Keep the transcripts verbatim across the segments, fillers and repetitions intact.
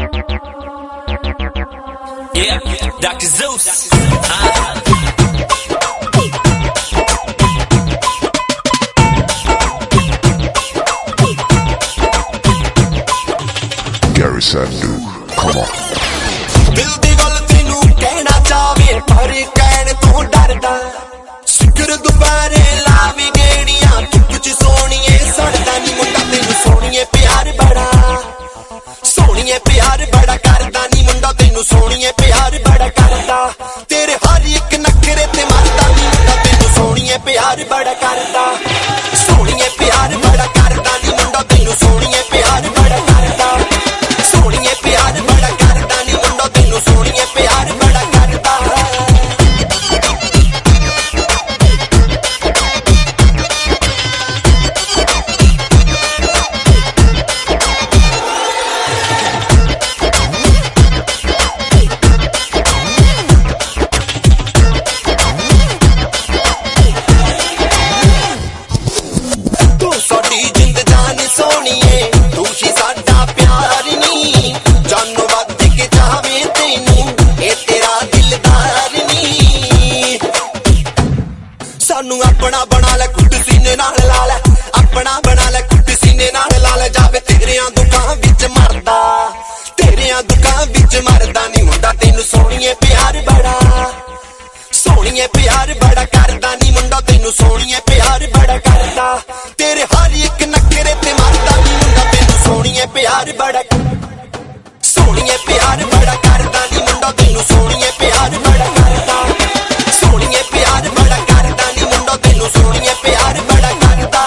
Yeah, Doctor Zeus. Uh. Gary Sandu, come on. दिल दी गल तेनू कहना चाहे पर कहने तो डरदा सिकर दुबारे लावी गेड़ियां कुछ सोनिए सड़दा नी मुंडा तेनू सोनिए प्यार बड़ा सोनिए प्यार बड़ा करदा नी मुंडा तेनू सोनिए प्यार बड़ा करदा तेरे हर एक नखरे ते मरदा नी मुंडा तेनू सोनिए प्यार बड़ा करदा सोनिए प्यार बड़ा करदा नी मुंडा तेनू सोनिए प्यार बड़ा करदा सोनिए प्यार बड़ा करदा नी मुंडा तेनू सोनिए प्यार बड़ा करदा तू साडी जिंद जान सोनिए तू ही साडा प्यार नी जानो वध के चाहे तेनू ए तेरा दिलदार नी सानू अपना बना ले कुट सीने नाल ला ले अपना बना ले कुट सीने नाल ला ले जावे तेरियां दुकां विच मरदा तेरियां दुकां विच मरदा नी मुंडा तेनू सोनिए प्यार बड़ा सोनिए प्यार बड़ा करदा नी मुंडा तेनू सोनिए प्यार बड़ा करदा तेरे हर एक नखरे ते मरदा नी मुंडा तेनू सोनिए प्यार बड़ा सोनिए प्यार बड़ा करदा नी मुंडा तेनू सोनिए प्यार बड़ा करदा सोनिए प्यार बड़ा करदा नी मुंडा तेनू सोनिए प्यार बड़ा करदा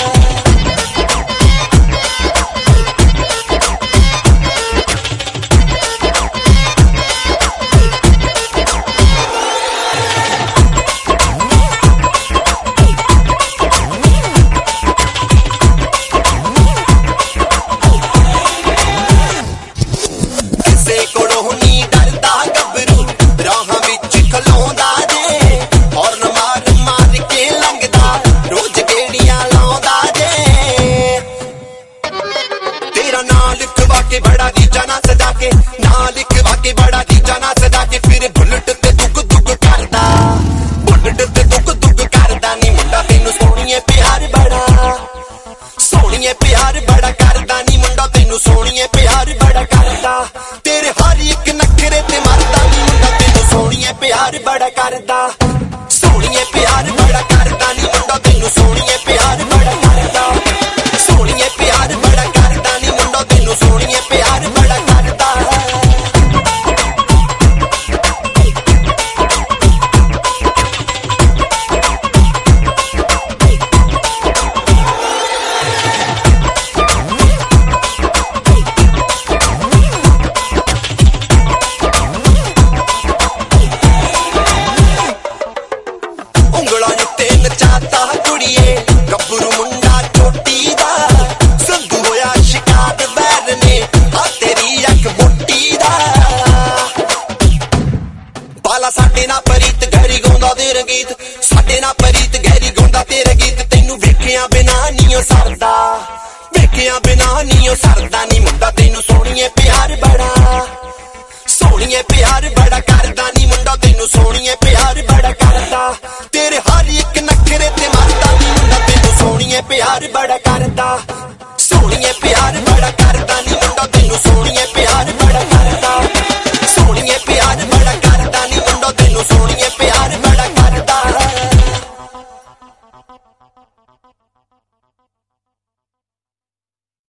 ਕਿਸੇ ਕੋਲੋਂ ਨੀ ਡਰਦਾ ਗੱਭਰੂ ਰਾਹਾਂ ਵਿੱਚ ਖਲੋਂਦਾ ਜੇ ਹੌਰਨ ਮਾਰ ਮਾਰ ਕੇ ਲੰਘਦਾ ਰੋਜ਼ ਗੇੜੀਆਂ ਲਾਉਂਦਾ ਜੇ ਤੇਰਾ ਨਾਂ ਲਿਖਵਾ ਕੇ ਬੜਾ ਰੀਝਾਂ ਨਾਲ ਸਜਾ ਕੇ ਨਾਂ ਲਿਖਵਾ ਕੇ ਬੜਾ ਰੀਝਾਂ ਨਾਲ ਸਜਾ ਕੇ ਫਿਰ ਬੁਲਟ ਤੇ ਦੁੱਗ ਦੁੱਗ ਕਰਦਾ ਬੁਲਟ ਤੇ ਦੁੱਗ ਦੁੱਗ ਕਰਦਾ ਨੀ ਮੁੰਡਾ ਤੈਨੂੰ ਸੋਹਣੀਏ ਪਿਆਰ ਬੜਾ सोनिए प्यार बड़ा करदा नी मुंडा तेनू सोनिए प्यार बड़ा करदा तेरे हर एक नखरे ते मरदा नी मुंडा तेनू सोनिए प्यार बड़ा करदा सोनिए प्यार बड़ा करदा नी मुंडा तेनू सोनिए प्यार बड़ा करदा सोनिए प्यार बड़ा करदा नी मुंडा तेनू सोनिए प्यार बड़ा करदा ਉਂਗਲਾਂ ਉੱਤੇ ਨਚਾਤਾ ਕੁੜੀਏ ਗੱਭਰੂ ਮੁੰਡਾ ਚੋਟੀ ਦਾ ਸੰਧੂ ਹੋਇਆ ਸ਼ਿਕਾਰ ਵੈਰ ਨੇ ਆ ਤੇਰੀ ਅੱਖ ਮੋਟੀ ਦਾ ਬਾਲਾ ਸਾਡੇ ਨਾਲ ਪ੍ਰੀਤ ਗਹਿਰੀ ਗਾਉਂਦਾ ਤੇਰੇ ਗੀਤ ਸਾਡੇ ਨਾਲ ਪ੍ਰੀਤ ਗਹਿਰੀ ਗਾਉਂਦਾ ਤੇਰੇ ਗੀਤ ਤੈਨੂੰ ਵੇਖਿਆ ਬਿਨਾ ਨੀ ਓ ਸਰਦਾ ਵੇਖਿਆ ਬਿਨਾ ਨੀ ਓ ਸਰਦਾ ਨੀ ਮੁੰਡਾ ਤੈਨੂੰ ਸੋਹਣੀਏ ਪਿਆਰ ਬੜਾ सोनिए प्यार बड़ा करदा नी मुंडा तेनू सोनिए प्यार बड़ा करदा तेरे हर एक नखरे ते मरदा नी मुंडा तेनू सोनिए प्यार बड़ा करदा